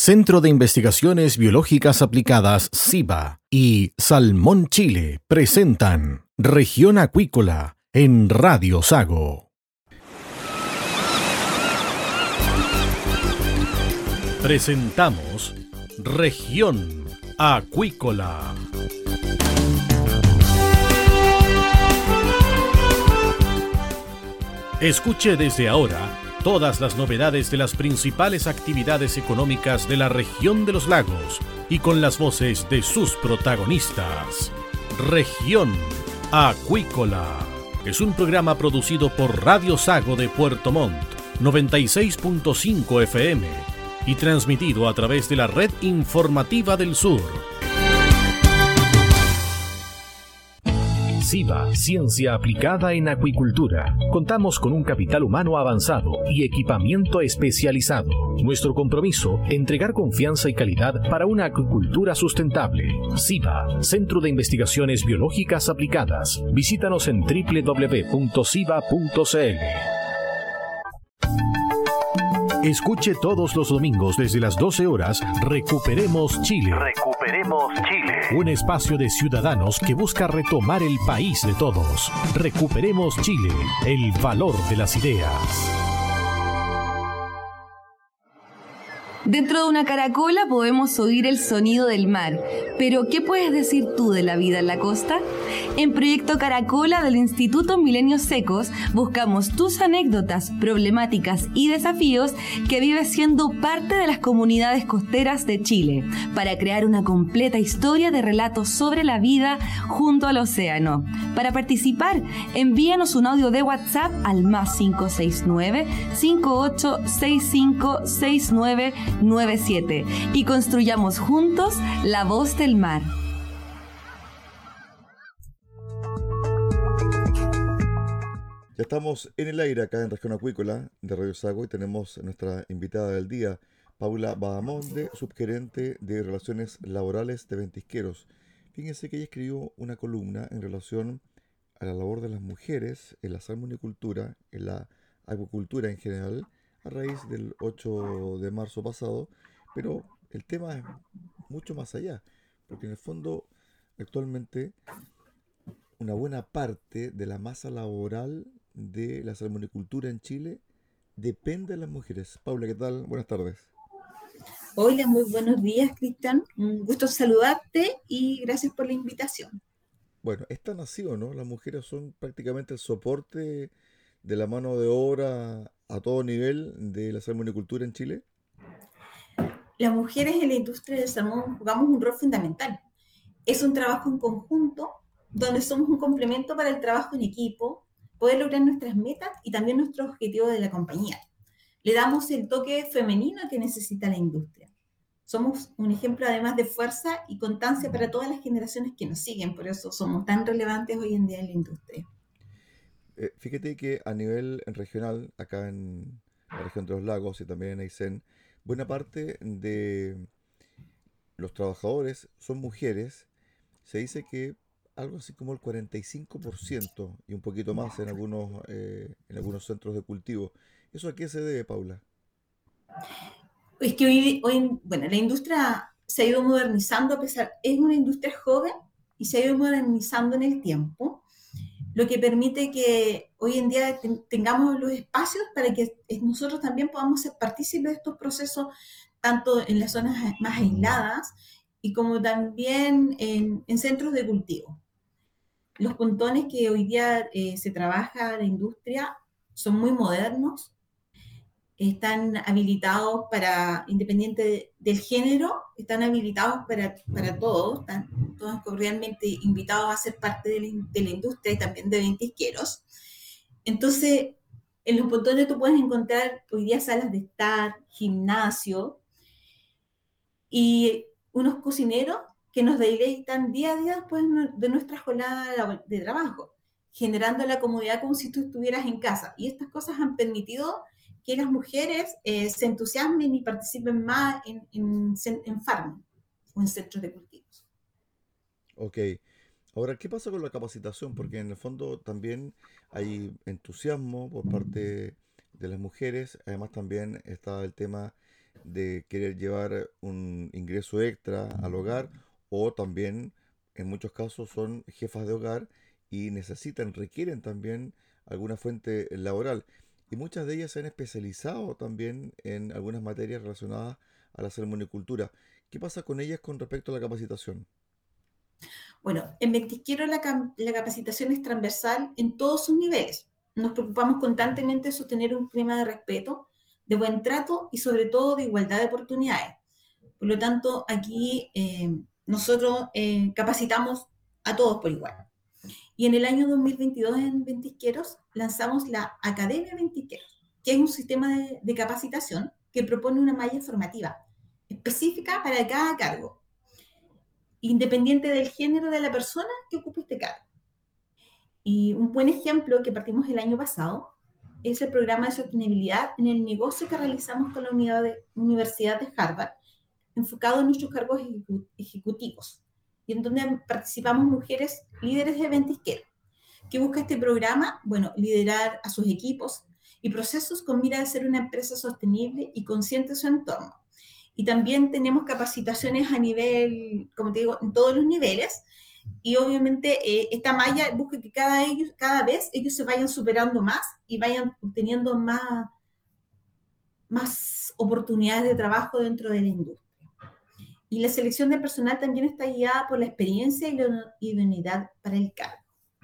Centro de Investigaciones Biológicas Aplicadas CIBA y Salmón Chile presentan Región Acuícola en Radio Sago. Presentamos Región Acuícola. Escuche desde ahora todas las novedades de las principales actividades económicas de la región de los lagos y con las voces de sus protagonistas. Región Acuícola es un programa producido por Radio Sago de Puerto Montt, 96.5 FM y transmitido a través de la Red Informativa del Sur. CIBA, Ciencia Aplicada en Acuicultura. Contamos con un capital humano avanzado y equipamiento especializado. Nuestro compromiso, entregar confianza y calidad para una acuicultura sustentable. CIBA, Centro de Investigaciones Biológicas Aplicadas. Visítanos en www.ciba.cl. Escuche todos los domingos desde las 12 horas Recuperemos Chile. Recuperemos Chile. Un espacio de ciudadanos que busca retomar el país de todos. Recuperemos Chile, el valor de las ideas. Dentro de una caracola podemos oír el sonido del mar, pero ¿qué puedes decir tú de la vida en la costa? En Proyecto Caracola del Instituto Milenios Secos buscamos tus anécdotas, problemáticas y desafíos que vives siendo parte de las comunidades costeras de Chile, para crear una completa historia de relatos sobre la vida junto al océano. Para participar, envíanos un audio de WhatsApp al +569 5865 6997 y construyamos juntos la voz del mar. Ya estamos en el aire acá en Región Acuícola de Radio Sago y tenemos a nuestra invitada del día, Paula Bahamonde, subgerente de Relaciones Laborales de Ventisqueros. Fíjense que ella escribió una columna en relación a la labor de las mujeres en la salmonicultura, en la acuicultura en general, a raíz del 8 de marzo pasado, pero el tema es mucho más allá, porque en el fondo actualmente una buena parte de la masa laboral de la salmonicultura en Chile depende de las mujeres. Paula, ¿qué tal? Buenas tardes. Hola, muy buenos días, Cristian. Un gusto saludarte y gracias por la invitación. Bueno, es tan así, ¿o no? Las mujeres son prácticamente el soporte de la mano de obra a todo nivel de la salmonicultura en Chile. Las mujeres en la industria del salmón jugamos un rol fundamental. Es un trabajo en conjunto donde somos un complemento para el trabajo en equipo, poder lograr nuestras metas y también nuestros objetivos de la compañía. Le damos el toque femenino que necesita la industria. Somos un ejemplo además de fuerza y constancia para todas las generaciones que nos siguen, por eso somos tan relevantes hoy en día en la industria. Fíjate que a nivel regional, acá en la región de los lagos y también en Aysén, buena parte de los trabajadores son mujeres. Se dice que algo así como el 45% y un poquito más en algunos centros de cultivo. ¿Eso a qué se debe, Paula? Es que bueno, la industria se ha ido modernizando, es una industria joven y se ha ido modernizando en el tiempo, lo que permite que hoy en día tengamos los espacios para que nosotros también podamos ser partícipes de estos procesos, tanto en las zonas más aisladas y como también en centros de cultivo. Los pontones que hoy día se trabaja en la industria son muy modernos, están habilitados para, independiente del género, están habilitados para todos, están todos cordialmente invitados a ser parte de la industria y también de ventisqueros. Entonces, en los pontones tú puedes encontrar hoy día salas de estar, gimnasio y unos cocineros que nos deleitan día a día después de nuestra jornada de trabajo, generando la comodidad como si tú estuvieras en casa. Y estas cosas han permitido que las mujeres se entusiasmen y participen más en farming o en centros de cultivos. Ok. Ahora, ¿qué pasa con la capacitación? Porque en el fondo también hay entusiasmo por parte de las mujeres. Además también está el tema de querer llevar un ingreso extra al hogar, o también en muchos casos son jefas de hogar y requieren también alguna fuente laboral. Y muchas de ellas se han especializado también en algunas materias relacionadas a la salmonicultura. ¿Qué pasa con ellas con respecto a la capacitación? Bueno, en Ventisquero la capacitación es transversal en todos sus niveles. Nos preocupamos constantemente de sostener un clima de respeto, de buen trato y sobre todo de igualdad de oportunidades. Por lo tanto, aquí nosotros capacitamos a todos por igual. Y en el año 2022 en Ventisqueros lanzamos la Academia Ventisqueros, que es un sistema de capacitación que propone una malla formativa específica para cada cargo, independiente del género de la persona que ocupe este cargo. Y un buen ejemplo que partimos el año pasado es el programa de sostenibilidad en el negocio que realizamos con la Universidad de Harvard, enfocado en nuestros cargos ejecutivos, y en donde participamos mujeres líderes de ventisquero. ¿Qué busca este programa? Bueno, liderar a sus equipos y procesos con mira de ser una empresa sostenible y consciente de su entorno. Y también tenemos capacitaciones a nivel, como te digo, en todos los niveles. Y obviamente esta malla busca que cada vez ellos se vayan superando más y vayan obteniendo más oportunidades de trabajo dentro de la industria. Y la selección de personal también está guiada por la experiencia y la idoneidad para el cargo.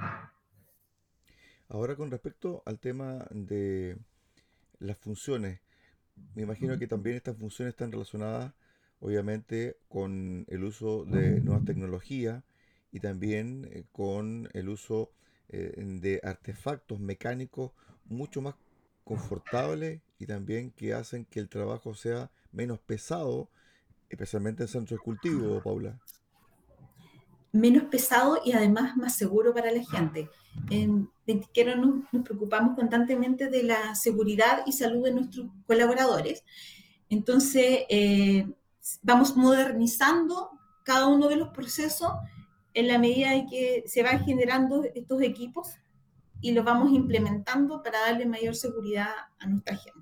Ahora con respecto al tema de las funciones, me imagino que también estas funciones están relacionadas obviamente con el uso de nuevas tecnologías y también con el uso de artefactos mecánicos mucho más confortables y también que hacen que el trabajo sea menos pesado, especialmente en centros de cultivo, Paula. Menos pesado y además más seguro para la gente. En Ventisquero nos preocupamos constantemente de la seguridad y salud de nuestros colaboradores. Entonces, vamos modernizando cada uno de los procesos en la medida en que se van generando estos equipos y los vamos implementando para darle mayor seguridad a nuestra gente.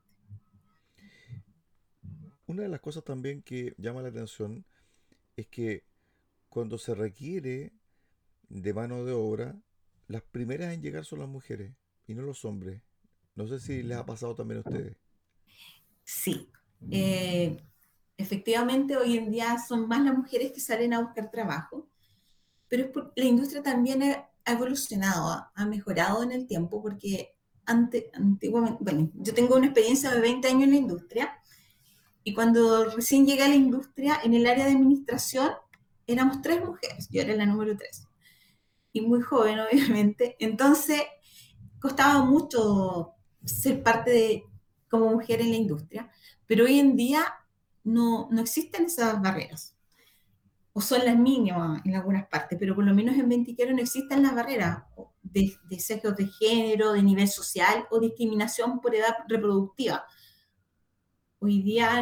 Una de las cosas también que llama la atención es que cuando se requiere de mano de obra, las primeras en llegar son las mujeres y no los hombres. No sé si les ha pasado también a ustedes. Sí, eh, efectivamente hoy en día son más las mujeres que salen a buscar trabajo, pero la industria también ha evolucionado, ha mejorado en el tiempo, porque antiguamente, bueno, yo tengo una experiencia de 20 años en la industria, y cuando recién llegué a la industria, en el área de administración, éramos 3 mujeres, yo era la número 3, y muy joven, obviamente, entonces costaba mucho ser parte como mujer en la industria, pero hoy en día no existen esas barreras, o son las mínimas en algunas partes, pero por lo menos en Ventisquero no existen las barreras de sexos de género, de nivel social o discriminación por edad reproductiva. Hoy día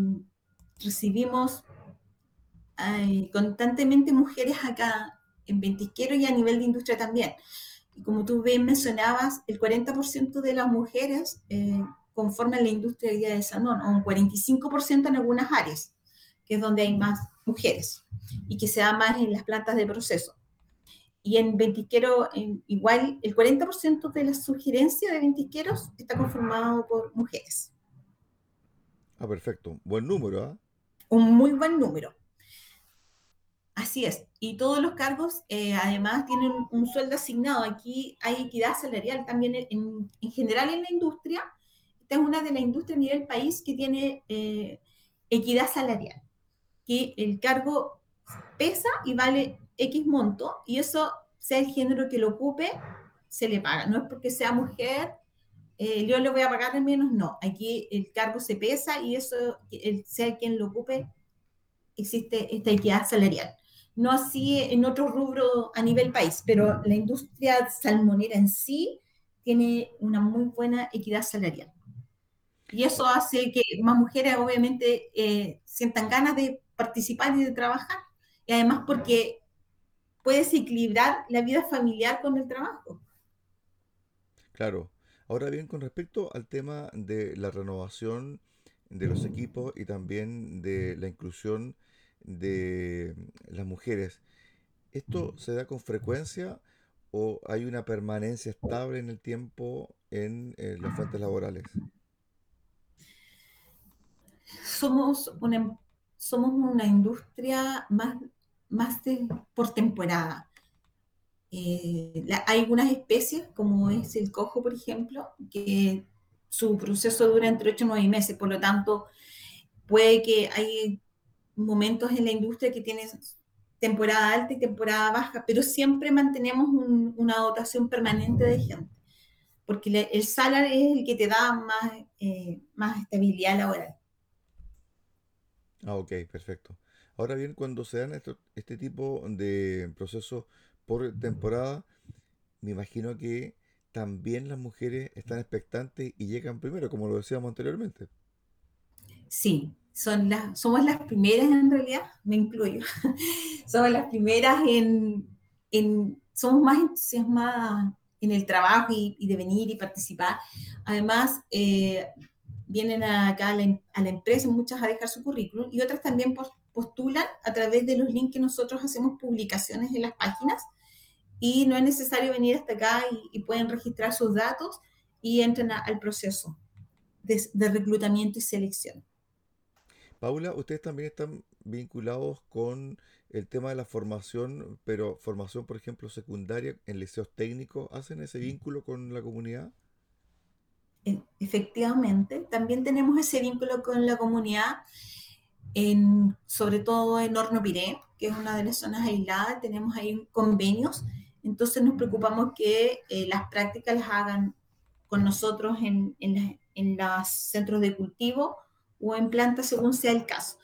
recibimos constantemente mujeres acá en Ventisquero y a nivel de industria también. Y como tú bien mencionabas, el 40% de las mujeres conforman la industria de guía de salmón, o un 45% en algunas áreas, que es donde hay más mujeres y que se da más en las plantas de proceso. Y en Ventisquero, igual, el 40% de la sugerencia de ventisqueros está conformado por mujeres. Ah, perfecto. Buen número, ¿ah? Un muy buen número. Así es. Y todos los cargos, además, tienen un sueldo asignado. Aquí hay equidad salarial también en general en la industria. Esta es una de las industrias a nivel país que tiene equidad salarial, que el cargo pesa y vale X monto, y eso, sea el género que lo ocupe, se le paga. No es porque sea mujer, yo le voy a pagar al menos, no. Aquí el cargo se pesa y eso, sea quien lo ocupe, existe esta equidad salarial. No así en otro rubro a nivel país, pero la industria salmonera en sí tiene una muy buena equidad salarial. Y eso hace que más mujeres obviamente sientan ganas de participar y de trabajar. Y además porque puedes equilibrar la vida familiar con el trabajo. Claro. Ahora bien, con respecto al tema de la renovación de los equipos y también de la inclusión de las mujeres. ¿Esto se da con frecuencia o hay una permanencia estable en el tiempo en las fuentes laborales? Somos una, somos una industria por temporada. Hay algunas especies, como es el cojo, por ejemplo, que su proceso dura entre 8 y 9 meses, por lo tanto, puede que hay momentos en la industria que tienen temporada alta y temporada baja, pero siempre mantenemos una dotación permanente de gente, porque el salario es el que te da más estabilidad laboral. Ah, ok, perfecto. Ahora bien, cuando se dan este tipo de procesos por temporada, me imagino que también las mujeres están expectantes y llegan primero, como lo decíamos anteriormente. Sí, somos las primeras en realidad, me incluyo. Somos las primeras somos más entusiasmadas en el trabajo y de venir y participar. Además, vienen acá a la empresa muchas a dejar su currículum y otras también postulan a través de los links que nosotros hacemos publicaciones en las páginas y no es necesario venir hasta acá y pueden registrar sus datos y entran al proceso de reclutamiento y selección. Paula, ustedes también están vinculados con el tema de la formación, pero formación, por ejemplo, secundaria en liceos técnicos, ¿hacen ese vínculo con la comunidad? Efectivamente, también tenemos ese vínculo con la comunidad, sobre todo en Horno Piré, que es una de las zonas aisladas, tenemos ahí convenios, entonces nos preocupamos que las prácticas las hagan con nosotros en los centros de cultivo o en plantas según sea el caso.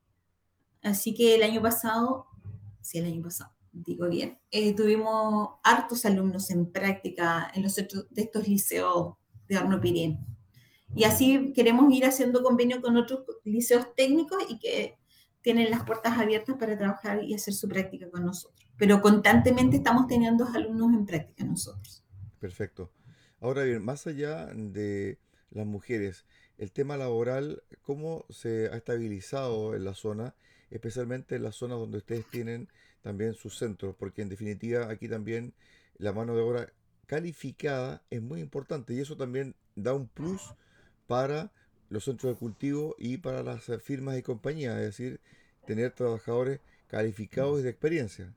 Así que el año pasado, sí, el año pasado, digo bien, tuvimos hartos alumnos en práctica en los centros de estos liceos de Horno Pirén. Y así queremos ir haciendo convenio con otros liceos técnicos y que tienen las puertas abiertas para trabajar y hacer su práctica con nosotros. Pero constantemente estamos teniendo alumnos en práctica nosotros. Perfecto. Ahora bien, más allá de las mujeres, el tema laboral, ¿cómo se ha estabilizado en la zona, especialmente en las zonas donde ustedes tienen también sus centros? Porque en definitiva aquí también la mano de obra calificada es muy importante y eso también da un plus para los centros de cultivo y para las firmas y compañías, es decir, tener trabajadores calificados y de experiencia.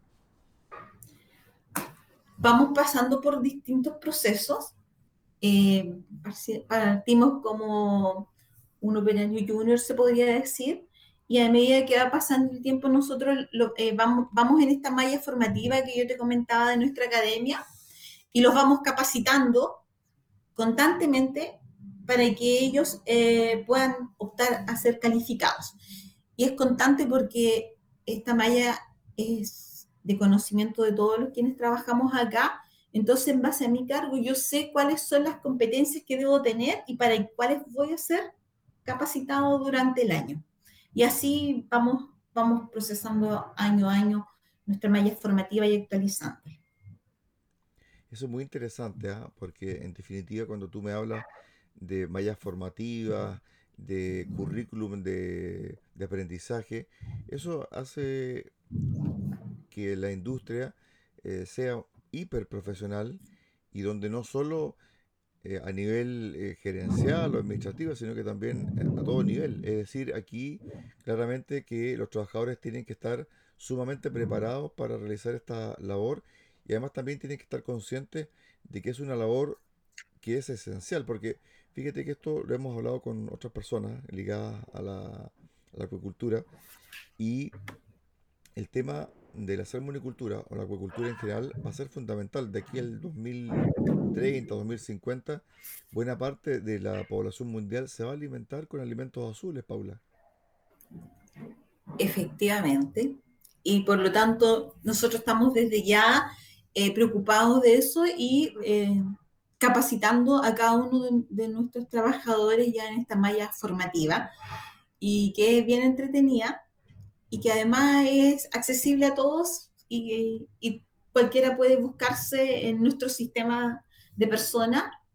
Vamos pasando por distintos procesos. Eh, Partimos como un operario junior, se podría decir, y a medida que va pasando el tiempo nosotros vamos en esta malla formativa que yo te comentaba de nuestra academia y los vamos capacitando constantemente para que ellos puedan optar a ser calificados. Y es constante porque esta malla es de conocimiento de todos los quienes trabajamos acá. Entonces, en base a mi cargo, yo sé cuáles son las competencias que debo tener y para cuáles voy a ser capacitado durante el año. Y así vamos procesando año a año nuestra malla formativa y actualizando. Eso es muy interesante, ¿ah? Porque en definitiva cuando tú me hablas de mallas formativas, de currículum de aprendizaje, eso hace que la industria sea hiper profesional y donde no solo a nivel gerencial o administrativo, sino que también a todo nivel. Es decir, aquí claramente que los trabajadores tienen que estar sumamente preparados para realizar esta labor y además también tienen que estar conscientes de que es una labor que es esencial, porque fíjate que esto lo hemos hablado con otras personas ligadas a la acuicultura y el tema de la salmonicultura o la acuicultura en general va a ser fundamental. De aquí al 2030, 2050, buena parte de la población mundial se va a alimentar con alimentos azules, Paula. Efectivamente. Y por lo tanto, nosotros estamos desde ya preocupados de eso y capacitando a cada uno de nuestros trabajadores ya en esta malla formativa y que es bien entretenida y que además es accesible a todos y cualquiera puede buscarse en nuestro sistema de personas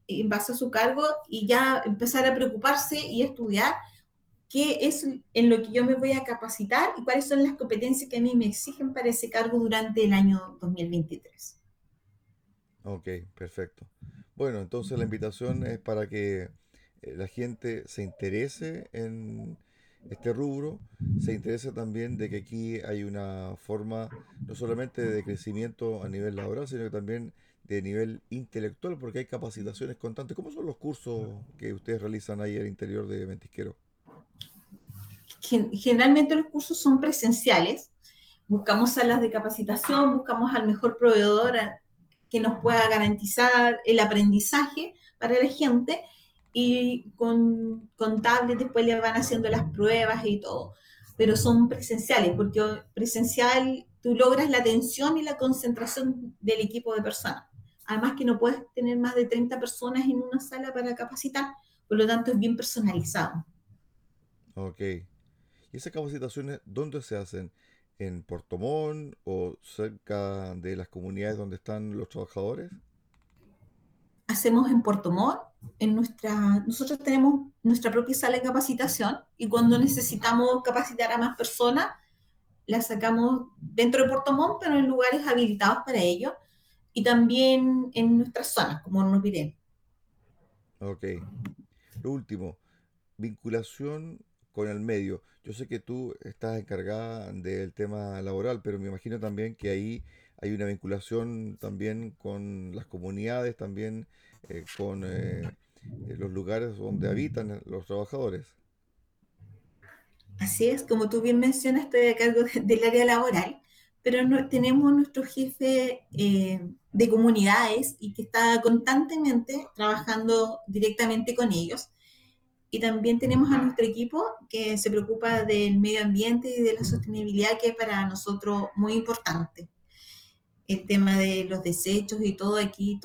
en base a su cargo y ya empezar a preocuparse y estudiar qué es en lo que yo me voy a capacitar y cuáles son las competencias que a mí me exigen para ese cargo durante el año 2023. Ok, perfecto. Bueno, entonces la invitación es para que la gente se interese en este rubro, se interese también de que aquí hay una forma no solamente de crecimiento a nivel laboral, sino que también de nivel intelectual, porque hay capacitaciones constantes. ¿Cómo son los cursos que ustedes realizan ahí al interior de Ventisquero? Generalmente los cursos son presenciales, buscamos salas de capacitación, buscamos al mejor proveedor que nos pueda garantizar el aprendizaje para la gente y con tablets después le van haciendo las pruebas y todo, pero son presenciales porque presencial tú logras la atención y la concentración del equipo de personas. Además que no puedes tener más de 30 personas en una sala para capacitar, por lo tanto es bien personalizado. Ok. ¿Y esas capacitaciones dónde se hacen? ¿En Puerto Montt o cerca de las comunidades donde están los trabajadores? Hacemos en Puerto Montt, nosotros tenemos nuestra propia sala de capacitación y cuando necesitamos capacitar a más personas, la sacamos dentro de Puerto Montt, pero en lugares habilitados para ello y también en nuestras zonas, como Hornos-Pirén. Ok. Lo último, vinculación con el medio. Yo sé que tú estás encargada del tema laboral, pero me imagino también que ahí hay una vinculación también con las comunidades, también con los lugares donde habitan los trabajadores. Así es, como tú bien mencionas, estoy a cargo del área laboral, pero tenemos nuestro jefe de comunidades y que está constantemente trabajando directamente con ellos. Y también tenemos a nuestro equipo que se preocupa del medio ambiente y de la sostenibilidad, que es para nosotros muy importante. El tema de los desechos y todo aquí,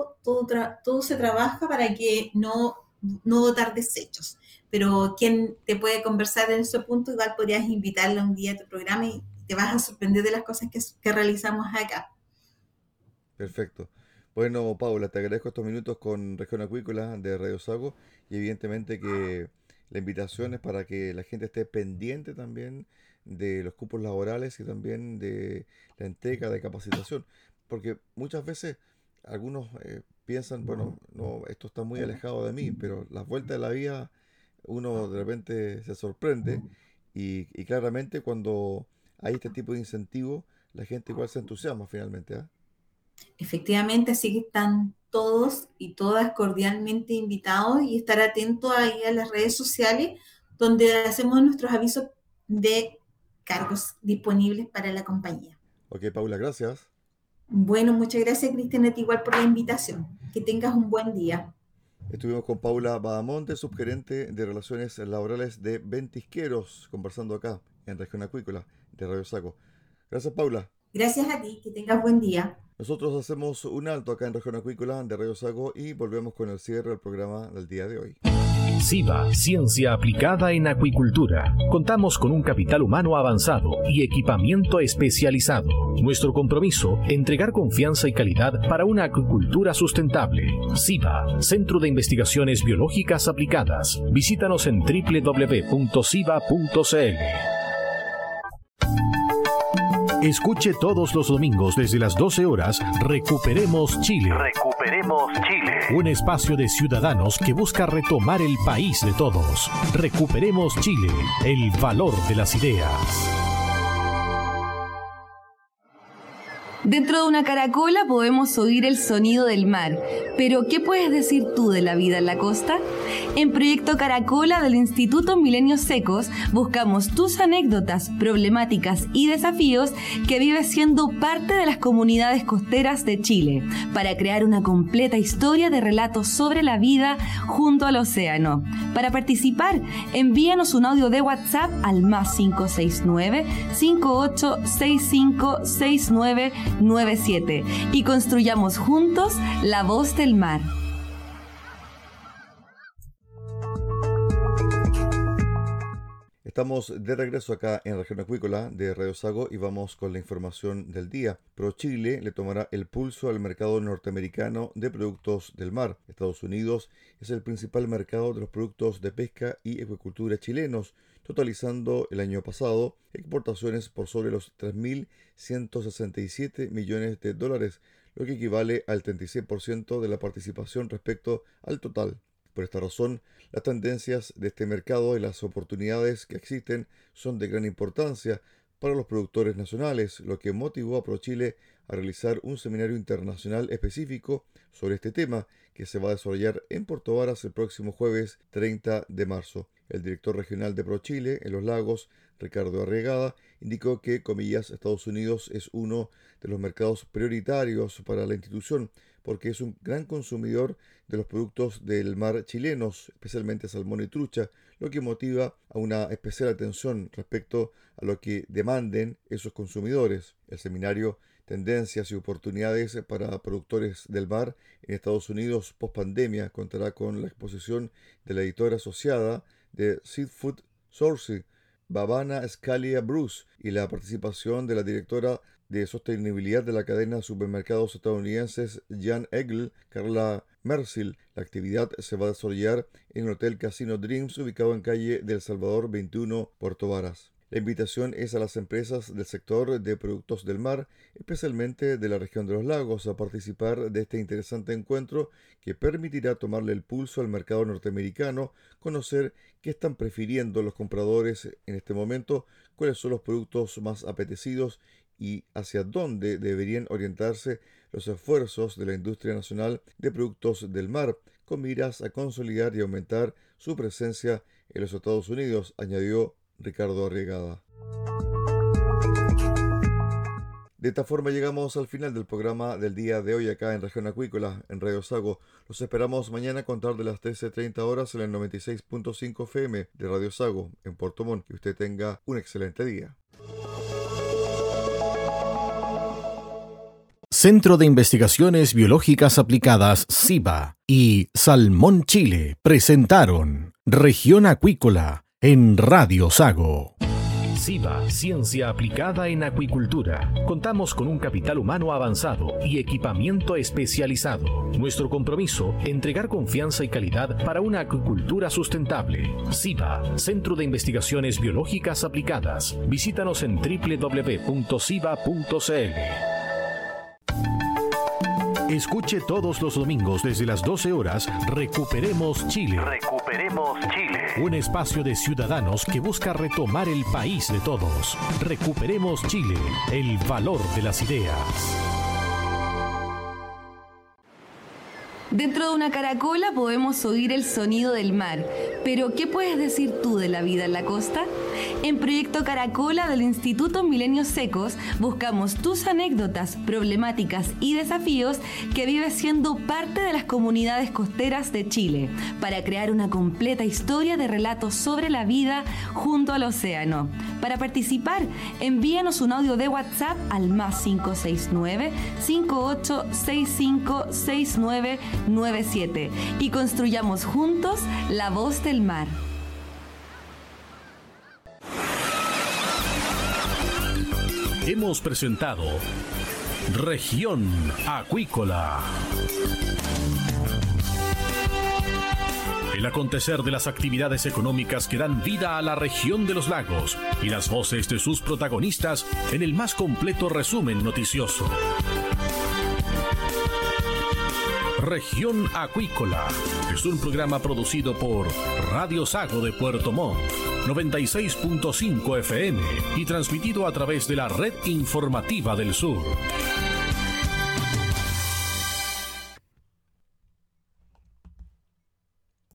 todo se trabaja para que no botar desechos. Pero quien te puede conversar en ese punto, igual podrías invitarla un día a tu programa y te vas a sorprender de las cosas que realizamos acá. Perfecto. Bueno, Paula, te agradezco estos minutos con Región Acuícola de Radio Sago y evidentemente que la invitación es para que la gente esté pendiente también de los cupos laborales y también de la entrega de capacitación, porque muchas veces algunos piensan, bueno, no, esto está muy alejado de mí, pero las vueltas de la vida uno de repente se sorprende y claramente cuando hay este tipo de incentivo, la gente igual se entusiasma finalmente, ¿ah? Efectivamente, así que están todos y todas cordialmente invitados y estar atentos ahí a las redes sociales donde hacemos nuestros avisos de cargos disponibles para la compañía. Ok, Paula, gracias. Bueno, muchas gracias, Cristian, a ti igual por la invitación. Que tengas un buen día. Estuvimos con Paula Badamonte, subgerente de Relaciones Laborales de Ventisqueros, conversando acá en Región Acuícola de Radio Sago. Gracias, Paula. Gracias a ti, que tengas buen día. Nosotros hacemos un alto acá en Región Acuícola de Radio Sago y volvemos con el cierre del programa del día de hoy. SIVA, Ciencia Aplicada en Acuicultura. Contamos con un capital humano avanzado y equipamiento especializado. Nuestro compromiso, entregar confianza y calidad para una acuicultura sustentable. SIVA, Centro de Investigaciones Biológicas Aplicadas. Visítanos en www.siva.cl. Escuche todos los domingos desde las 12 horas Recuperemos Chile. Recuperemos Chile. Un espacio de ciudadanos que busca retomar el país de todos. Recuperemos Chile, el valor de las ideas. Dentro de una caracola podemos oír el sonido del mar, pero ¿qué puedes decir tú de la vida en la costa? En Proyecto Caracola del Instituto Milenios Secos buscamos tus anécdotas, problemáticas y desafíos que vives siendo parte de las comunidades costeras de Chile, para crear una completa historia de relatos sobre la vida junto al océano. Para participar, envíanos un audio de WhatsApp al +569 5865 6997 y construyamos juntos la voz del mar. Estamos de regreso acá en Región Acuícola de Radio Sago y vamos con la información del día. ProChile le tomará el pulso al mercado norteamericano de productos del mar. Estados Unidos es el principal mercado de los productos de pesca y acuicultura chilenos, totalizando el año pasado exportaciones por sobre los 3.167 millones de dólares, lo que equivale al 36% de la participación respecto al total. Por esta razón, las tendencias de este mercado y las oportunidades que existen son de gran importancia para los productores nacionales, lo que motivó a ProChile a realizar un seminario internacional específico sobre este tema que se va a desarrollar en Puerto Varas el próximo jueves 30 de marzo. El director regional de ProChile en los lagos, Ricardo Arriagada, indicó que, comillas, Estados Unidos es uno de los mercados prioritarios para la institución porque es un gran consumidor de los productos del mar chilenos, especialmente salmón y trucha, lo que motiva a una especial atención respecto a lo que demanden esos consumidores. El seminario Tendencias y oportunidades para productores del mar en Estados Unidos post-pandemia contará con la exposición de la editora asociada de Seafood Sourcing, Bhavana Scalia Bruce, y la participación de la directora de sostenibilidad de la cadena de supermercados estadounidenses Jan Egl, Carla Mersil. La actividad se va a desarrollar en el Hotel Casino Dreams, ubicado en calle del Salvador 21, Puerto Varas. La invitación es a las empresas del sector de productos del mar, especialmente de la región de los lagos, a participar de este interesante encuentro que permitirá tomarle el pulso al mercado norteamericano, conocer qué están prefiriendo los compradores en este momento, cuáles son los productos más apetecidos y hacia dónde deberían orientarse los esfuerzos de la industria nacional de productos del mar, con miras a consolidar y aumentar su presencia en los Estados Unidos, añadió Ricardo Arriagada. De esta forma llegamos al final del programa del día de hoy acá en Región Acuícola, en Radio Sago. Los esperamos mañana a contar de las 13:30 horas en el 96.5 FM de Radio Sago en Puerto Montt. Que usted tenga un excelente día. Centro de Investigaciones Biológicas Aplicadas CIBA y Salmón Chile presentaron Región Acuícola en Radio Sago. CIBA, ciencia aplicada en acuicultura. Contamos con un capital humano avanzado y equipamiento especializado. Nuestro compromiso, entregar confianza y calidad para una acuicultura sustentable. CIBA, Centro de Investigaciones Biológicas Aplicadas. Visítanos en www.ciba.cl. Escuche todos los domingos desde las 12 horas Recuperemos Chile. Recuperemos Chile. Un espacio de ciudadanos que busca retomar el país de todos. Recuperemos Chile, el valor de las ideas. Dentro de una caracola podemos oír el sonido del mar, pero ¿qué puedes decir tú de la vida en la costa? En Proyecto Caracola del Instituto Milenios Secos buscamos tus anécdotas, problemáticas y desafíos que vives siendo parte de las comunidades costeras de Chile, para crear una completa historia de relatos sobre la vida junto al océano. Para participar, envíanos un audio de WhatsApp al +569 5865 6997 y construyamos juntos la voz del mar. Hemos presentado Región Acuícola. El acontecer de las actividades económicas que dan vida a la región de los lagos y las voces de sus protagonistas en el más completo resumen noticioso. Región Acuícola es un programa producido por Radio Sago de Puerto Montt, 96.5 FM y transmitido a través de la Red Informativa del Sur.